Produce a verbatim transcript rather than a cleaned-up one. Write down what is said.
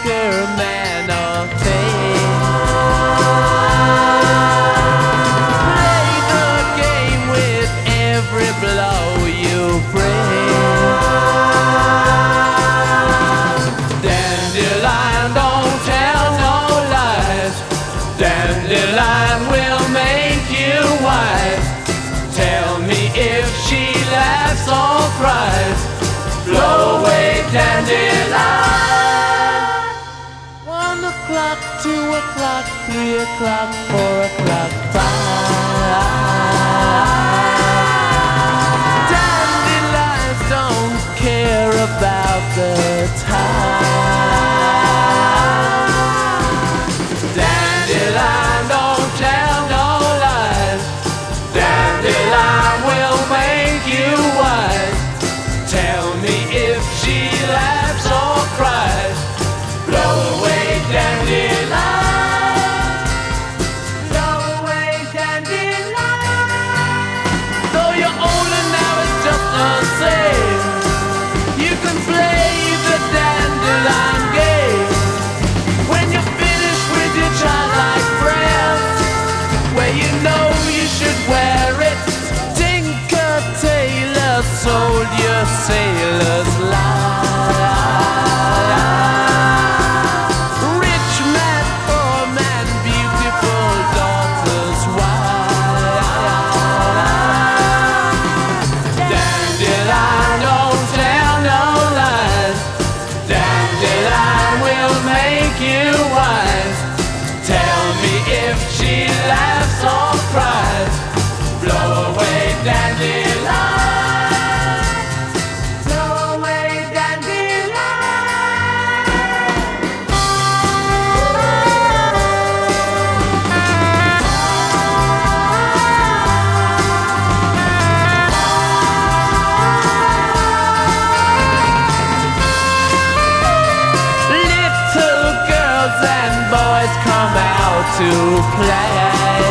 maker, man of faith. Play the game with every blow you bring. Dandelion, don't tell no lies. Dandelion will make you wise. Tell me if she laughs or cries. Blow away, dandelion. One o'clock, two o'clock, three o'clock, four o'clock, five. Dandelions don't care about the time. Dandelion don't tell no lies. Dandelion will make you wise. Tell me if she laughs or cries. Blow away, dandelion. Blow away, dandelion. Though you're older now, it's just the same. You can play the dandelion game. When you're finished with your childlike friends, where you know you should wear it. Tinker Tailor sold your sailor's life. Rich man, poor man, beautiful daughter's wife. Dandelion don't tell no lies. Dandelion will make you wise. Tell me if she laughs or cries. Blow away, dandelion. Blow away, little girls and boys come out to play.